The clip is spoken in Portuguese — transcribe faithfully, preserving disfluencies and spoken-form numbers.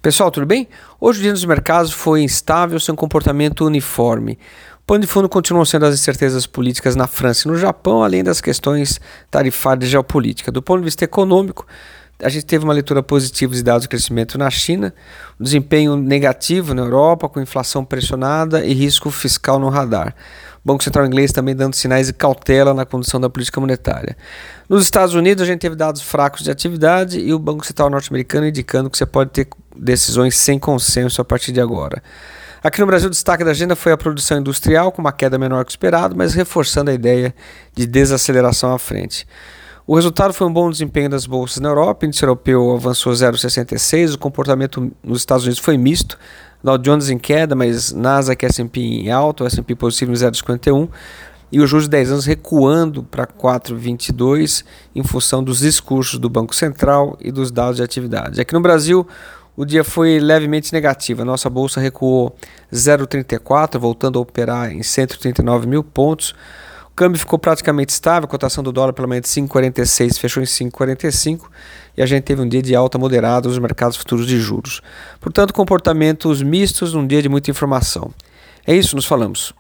Pessoal, tudo bem? Hoje o dia nos mercados foi instável, sem comportamento uniforme. O pano de fundo continuam sendo as incertezas políticas na França e no Japão, além das questões tarifárias e geopolítica. Do ponto de vista econômico, a gente teve uma leitura positiva de dados de crescimento na China, um desempenho negativo na Europa, com inflação pressionada e risco fiscal no radar. O Banco Central inglês também dando sinais de cautela na condução da política monetária. Nos Estados Unidos, a gente teve dados fracos de atividade e o Banco Central norte-americano indicando que você pode ter decisões sem consenso a partir de agora. Aqui no Brasil, o destaque da agenda foi a produção industrial, com uma queda menor que o esperado, mas reforçando a ideia de desaceleração à frente. O resultado foi um bom desempenho das bolsas na Europa. O índice europeu avançou zero vírgula sessenta e seis, o comportamento nos Estados Unidos foi misto. Dow Jones em queda, mas Nasdaq e S and P em alta, o S and P positivo em zero vírgula cinquenta e um e os juros de dez anos recuando para quatro vírgula vinte e dois em função dos discursos do Banco Central e dos dados de atividade. Aqui no Brasil, o dia foi levemente negativo. A nossa bolsa recuou zero vírgula trinta e quatro, voltando a operar em cento e trinta e nove mil pontos. O câmbio ficou praticamente estável, a cotação do dólar pela manhã de cinco vírgula quarenta e seis fechou em cinco vírgula quarenta e cinco e a gente teve um dia de alta moderada nos mercados futuros de juros. Portanto, comportamentos mistos num dia de muita informação. É isso, nos falamos.